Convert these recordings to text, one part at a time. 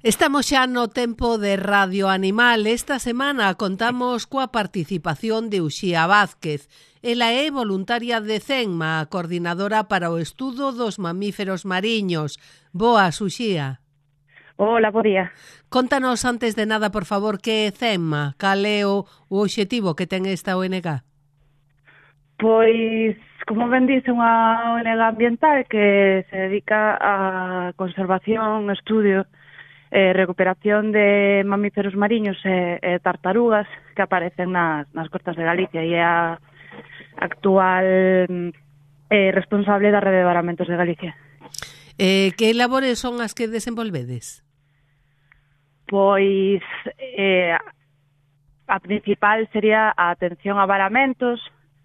Estamos xa no tempo de Radio Animal. Esta semana contamos coa participación de Uxía Vázquez. Ela é voluntaria de CENMA, a coordinadora para o estudo dos mamíferos mariños. Boas, Uxía. Hola, bo día. Contanos antes de nada, por favor, que é CENMA? Cal é o obxectivo que ten esta ONG? Pois, como ben dice, unha ONG ambiental que se dedica a conservación, estudio recuperación de mamíferos mariños e tartarugas que aparecen nas costas de Galicia e é a actual responsable da Rede de Varamentos de Galicia. Que labores son as que desenvolvedes? Pois a principal sería a atención a varamentos,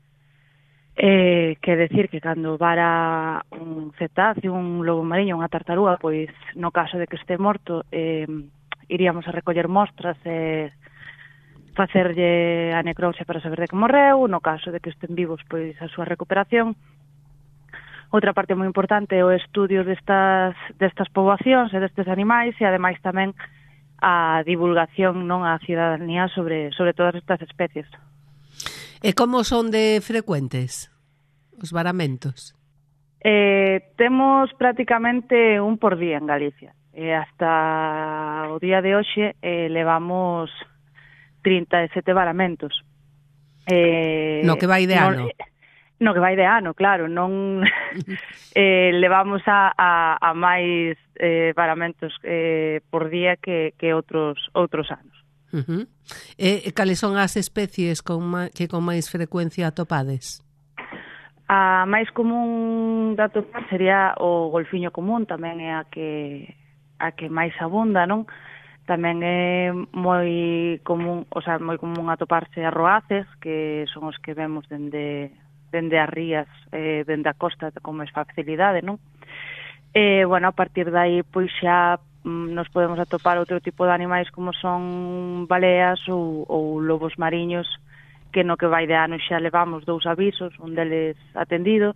que decir que cando vara un cetáceo, un lobo mariño, unha tartaruga, pois no caso de que este morto, iríamos a recoller mostras e facerlle a necropsia para saber de que morreu. No caso de que estén vivos, pois a súa recuperación. Outra parte moi importante é o estudio destas poboacións e destes animais e ademais tamén a divulgación non á cidadanía sobre todas estas especies. E como son de frecuentes os varamentos? Temos prácticamente un por día en Galicia. Hasta o día de hoxe levamos 37 varamentos. No que vai de ano? No que vai de ano, claro. Non levamos a máis varamentos por día que outros anos. Cales son as especies que con máis frecuencia atopades? A máis común de atopar sería o golfiño común, tamén é a que máis abunda, non? Tamén é moi común atoparse as roaces, que son os que vemos dende as rías, dende a costa con máis facilidade, non? A partir de aí, pois xa nos podemos atopar outro tipo de animais como son baleas ou lobos mariños, que no que vai de ano xa levamos 2 avisos, un deles atendido.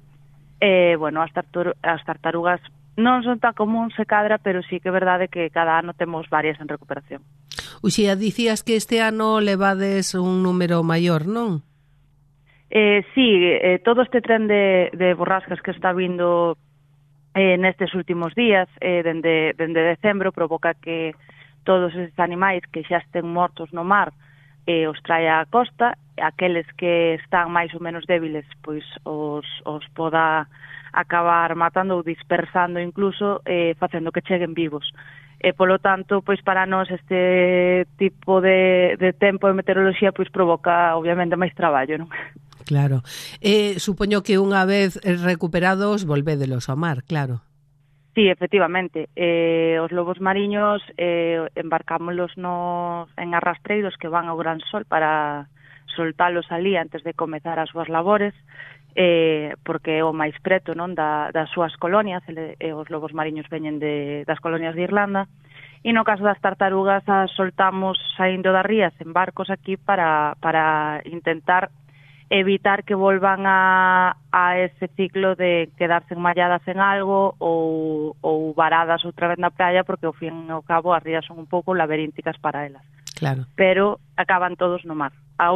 As tartarugas non son tan común se cadra, pero sí que é verdade que cada ano temos varias en recuperación. Uxía, dicías que este ano levades un número maior, non? Sí, todo este tren de borrascas que está vindo nestes últimos días, dende decembro, provoca que todos estes animais que xa estén mortos no mar os traia á costa, aqueles que están máis ou menos débiles pois os poda acabar matando ou dispersando incluso, facendo que cheguen vivos. Polo tanto, pois para nós este tipo de tempo de meteoroloxía pois provoca obviamente máis traballo, non? Claro. Supoño que unha vez recuperados volvédelos ao mar, claro. Sí, efectivamente. Os lobos mariños embarcámoslos en arrastreiros que van ao Gran Sol para soltalos ali antes de comezar as súas labores, porque é o máis preto, non, das súas colonias. Os lobos mariños veñen das colonias de Irlanda. E no caso das tartarugas as soltamos saindo das rías en barcos aquí para intentar evitar que volvan a ese ciclo de quedarse enmalladas en algo ou varadas outra vez na praia, porque ao fin e ao cabo as rías son un pouco laberínticas para elas. Claro. Pero acaban todos no mar. O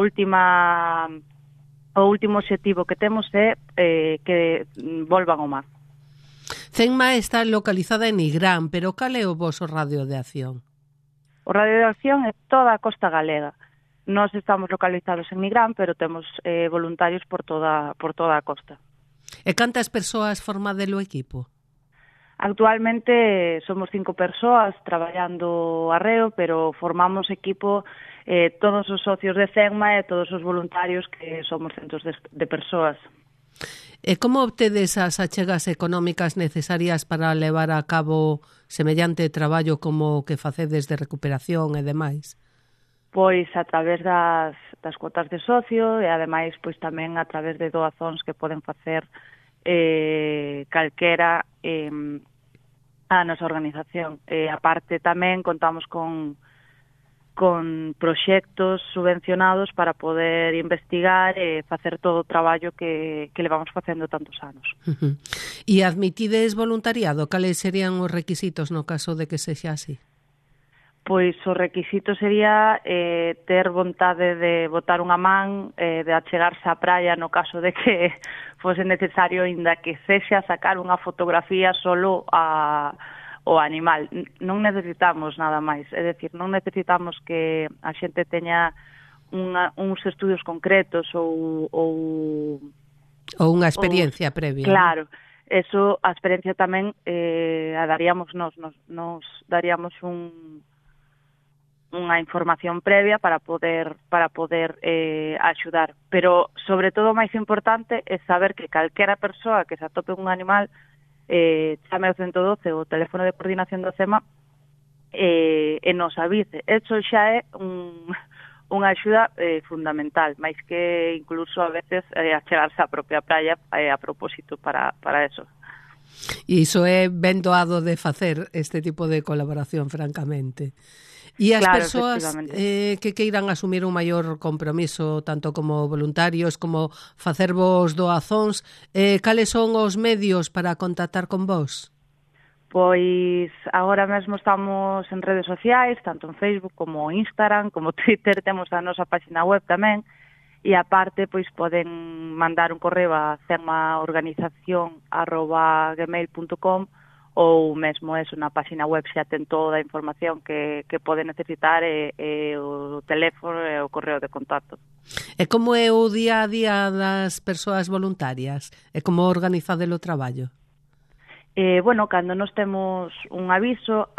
último obxectivo que temos é que volvan ao mar. CENMA está localizada en Nigrán, pero cal é o voso radio de acción? O radio de acción é toda a costa galega. Nós estamos localizados en Nigrán, pero temos voluntarios por toda a costa. E cantas persoas formade o equipo? Actualmente somos 5 persoas traballando arreo, pero formamos equipo todos os socios de CENMA e todos os voluntarios, que somos centos de persoas. E como obtedes as achegas económicas necesarias para levar a cabo semellante traballo como o que facedes de recuperación e demais? Pois a través das cuotas de socio e ademais pois tamén a través de doazóns que poden facer calquera a nosa organización. A parte tamén contamos con proxectos subvencionados para poder investigar e facer todo o traballo que levamos facendo tantos anos. E admitides voluntariado? Cales serían os requisitos no caso de que sexa así? Pois o requisito sería ter vontade de botar unha man, de achegarse á praia no caso de que fose necesario, inda que sexa sacar unha fotografía solo ao animal. Non necesitamos nada máis, é dicir, non necesitamos que a xente teña uns estudios concretos ou unha experiencia previa. Claro, eso, a experiencia tamén a daríamos nos daríamos unha información previa para poder axudar, pero sobre todo o máis importante é saber que calquera persoa que se atope un animal chame ao 112 o teléfono de coordinación do CEMA e nos avise. Eso xa é unha axuda fundamental, máis que incluso a veces achegarse á propia praia a propósito para eso. E iso é ben doado de facer este tipo de colaboración, francamente. E as persoas que queiran asumir un maior compromiso, tanto como voluntarios, como facervos doazóns, cales son os medios para contactar con vos? Pois agora mesmo estamos en redes sociais, tanto en Facebook como en Instagram, como Twitter, temos a nosa página web tamén, e aparte pois poden mandar un correo a cemaorganizacion@gmail.com ou mesmo eso na página web xa ten toda a información que pode necesitar e o teléfono e o correo de contacto. E como é o día a día das persoas voluntarias? E como organizade o traballo? Bueno, cando nos temos un aviso,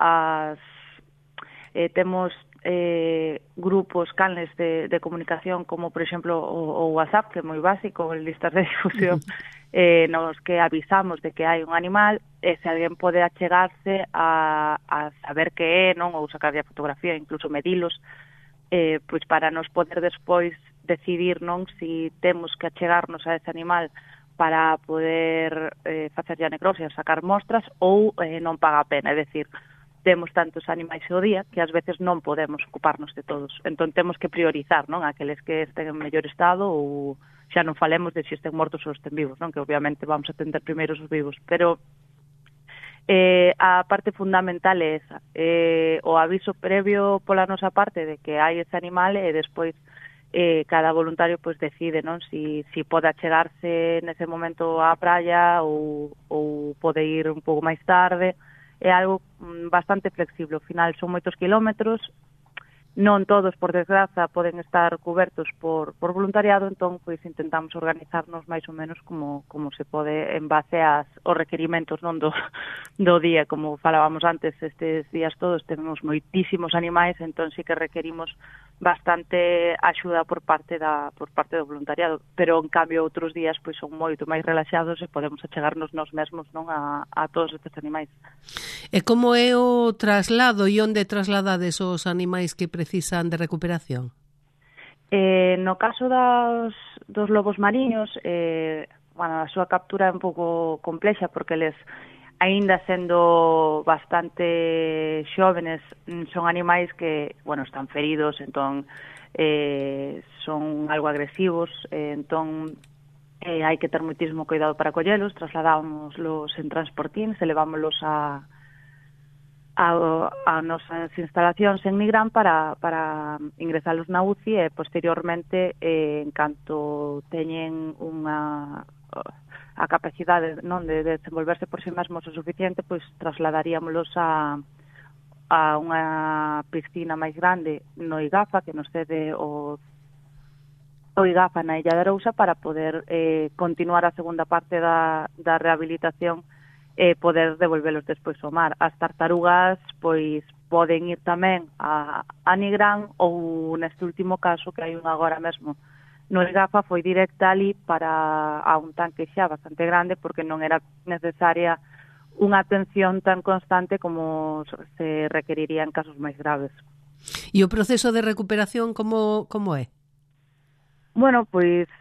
temos grupos, canles de comunicación, como por exemplo o WhatsApp, que é moi básico, listas de difusión, nos que avisamos de que hai un animal, e se alguén pode achegarse a saber que é, non, ou sacarlle a fotografía, incluso medilos, pois para nos poder despois decidir, non, si temos que achegarnos a ese animal para poder facerlle a necropsia, sacar mostras, ou non paga a pena, é dicir, temos tantos animais ao día que ás veces non podemos ocuparnos de todos. Entón temos que priorizar, non, aqueles que estén en mellor estado, ou xa non falemos de se estén mortos ou estén vivos, non, que obviamente vamos a atender primeiro os vivos, pero a parte fundamental é esa, o aviso previo pola nosa parte de que hai ese animal e despois cada voluntario pois decide, non, si pode achegarse nese momento á praia ou pode ir un pouco máis tarde. É algo bastante flexible. Ao final son moitos kilómetros, non todos, por desgraza, poden estar cubertos por voluntariado, entón pois intentamos organizarnos máis ou menos como se pode en base aos requerimentos, non, do día. Como falábamos antes, estes días todos temos moitísimos animais, entón sí que requerimos bastante axuda por parte do voluntariado, pero en cambio outros días pois son moito máis relaxados e podemos achegarnos nós mesmos, non, a todos estes animais. E como é o traslado e onde trasladades os animais que precisan de recuperación? No caso dos lobos mariños, bueno, a súa captura é un pouco complexa porque eles, aínda sendo bastante xóvenes, son animais que, bueno, están feridos, entón son algo agresivos, entón hai que ter moitísimo cuidado para collelos, trasladámoslos en transportín, se levámoslos a nosas instalacións en Nigrán para ingresalos na UCI e posteriormente, en canto teñen a capacidade, non, de desenvolverse por si mesmos o suficiente, pois trasladaríamolos a unha piscina máis grande no IGAFA, que nos cede o IGAFA na Illa de Arousa, para poder continuar a segunda parte da rehabilitación e poder devolvelos despois ao mar. As tartarugas pois poden ir tamén a Nigrán, ou neste último caso, que hai unha agora mesmo no IGAFA, foi directa ali a un tanque xa bastante grande, porque non era necesaria unha atención tan constante como se requeriría en casos máis graves. E o proceso de recuperación como é? Bueno, pois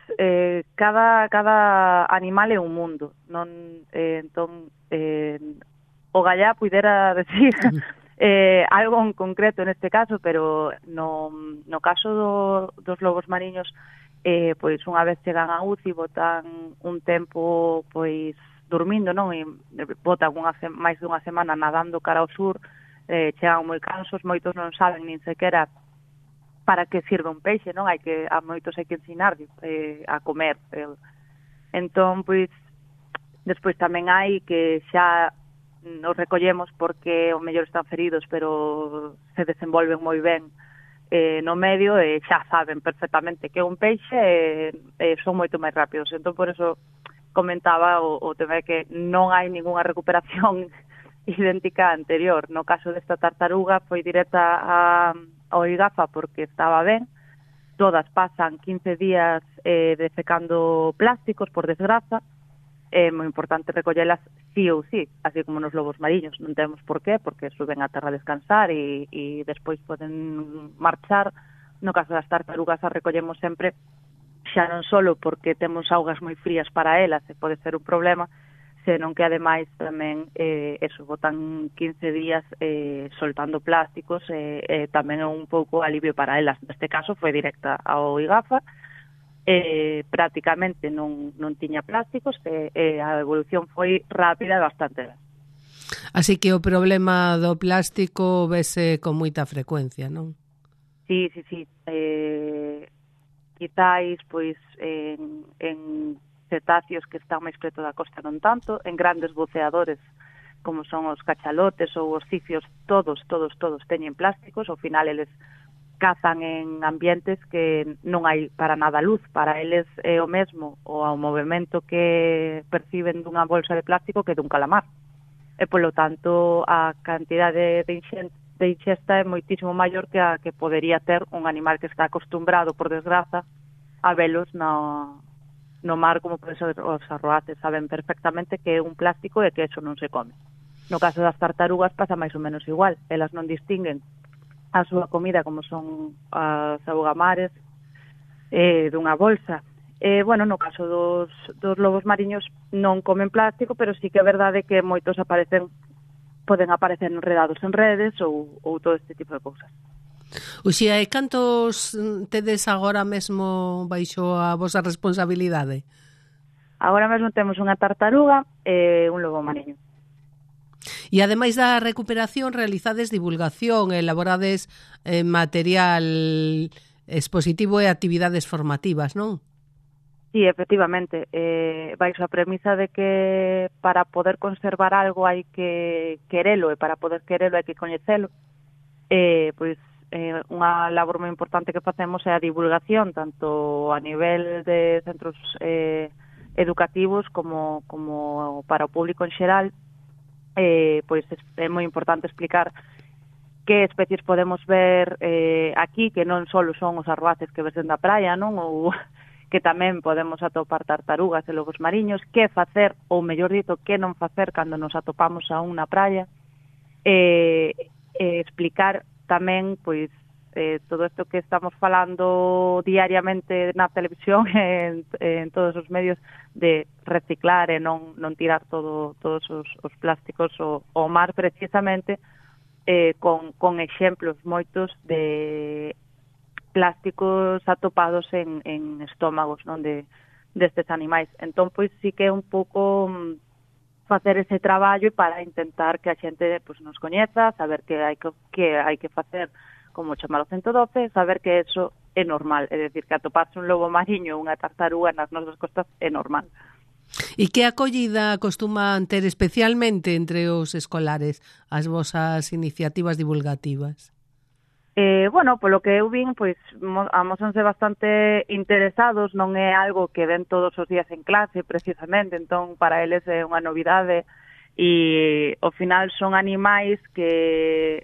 cada animal é un mundo, non, entón o gallá puidera decir algo en concreto neste caso, pero no caso dos lobos mariños, pois unha vez chegan a UCI, botan un tempo pois dormindo, non, e botan máis dunha semana nadando cara ao sur, chegan moi cansos, moitos non saben nin sequera para que sirve un peixe, non? A moitos hai que ensinar a comer. Entón, pois, despois tamén hai que xa nos recollemos porque o mellor están feridos, pero se desenvolven moi ben no medio e xa saben perfectamente que é un peixe e son moito máis rápidos. Entón, por eso comentaba o tema de que non hai ninguna recuperación idéntica a anterior. No caso desta tartaruga foi directa ao IGAFA porque estaba ben. Todas pasan 15 días defecando plásticos, por desgraza. É moi importante recollelas sí ou sí, así como nos lobos mariños. Non temos por qué, porque suben a terra a descansar e despois poden marchar. No caso das tartarugas as recollemos sempre, xa non solo porque temos augas moi frías para elas, e pode ser un problema, senón que ademais tamén botan 15 días soltando plásticos, tamén é un pouco alivio para elas. Neste caso foi directa ao IGAFA, prácticamente non tiña plásticos e a evolución foi rápida e bastante ben. Así que o problema do plástico vese con moita frecuencia, non? Sí. Quizáis, pois, en cetáceos que están máis preto da costa non tanto, en grandes buceadores como son os cachalotes ou os cicios, todos teñen plásticos. Ao final eles cazan en ambientes que non hai para nada luz. Para eles é o mesmo o ao movimento que perciben dunha bolsa de plástico que dun calamar. E, polo tanto, a cantidade de ingesta é moitísimo maior que a que podería ter un animal que está acostumbrado, por desgraza, a velos no mar, como por eso os arroaces saben perfectamente que é un plástico e que eso non se come. No caso das tartarugas pasa máis ou menos igual. Elas non distinguen a súa comida como son as augamares dunha bolsa. No caso dos lobos mariños non comen plástico, pero sí que é verdade que moitos poden aparecer enredados en redes ou todo este tipo de cousas. Uxía, e cantos tedes agora mesmo baixo a vosa responsabilidade? Agora mesmo temos unha tartaruga e un lobo mariño. E ademais da recuperación, realizades divulgación, elaborades material expositivo e actividades formativas, non? Sí, efectivamente. Baixo a premisa de que para poder conservar algo hai que querelo, e para poder querelo hai que coñecelo. Unha labor moi importante que facemos é a divulgación, tanto a nivel de centros educativos como para o público en xeral. É moi importante explicar que especies podemos ver aquí, que non só son os arroaces que ves da praia, non? Ou que tamén podemos atopar tartarugas e lobos mariños, que facer, ou mellor dito, que non facer cando nos atopamos a un na praia, explicar tamén, pois, todo isto que estamos falando diariamente na televisión en todos os medios, de reciclar e non tirar todos os plásticos ao mar, precisamente con exemplos moitos de plásticos atopados en estómagos, non, destes animais. Entón, pois, sí que é un pouco facer ese traballo para intentar que a xente, pois, nos coñeza, saber que hai que facer, como chamar o 112, saber que eso é normal, é dicir, que atoparse un lobo mariño ou unha tartaruga nas nosas costas é normal. E que acollida acostuman ter especialmente entre os escolares as vosas iniciativas divulgativas? Polo que eu vin, pois, amósanse bastante interesados, non é algo que ven todos os días en clase, precisamente, entón, para eles é unha novidade, e, ao final, son animais que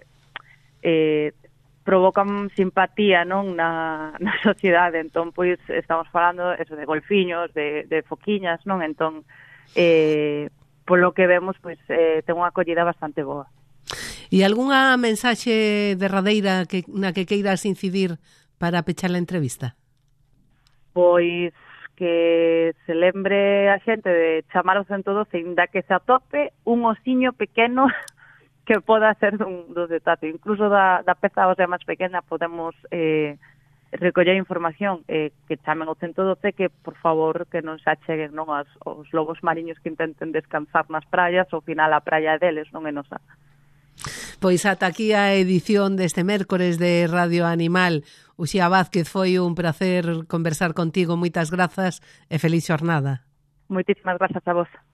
provocan simpatía, non, na sociedade. Entón, pois, estamos falando eso de golfiños, de foquiñas, non? Entón, polo que vemos, pois, ten unha acollida bastante boa. E algunha mensaxe derradeira na que queiras incidir para pechar a entrevista? Pois que se lembre a xente de chamar o 112, inda que se atope un osiño pequeno que poda ser do cetáceo. Incluso da peza ósea máis pequena podemos recoller información, que chamen o 112, que, por favor, que non se acheguen, non, os lobos mariños que intenten descansar nas praias, ao final a praia é deles, non é nosa. Pois ata aquí a edición deste mércores de Radio Animal. Uxía Vázquez, foi un placer conversar contigo. Moitas grazas e feliz xornada. Moitísimas grazas a vos.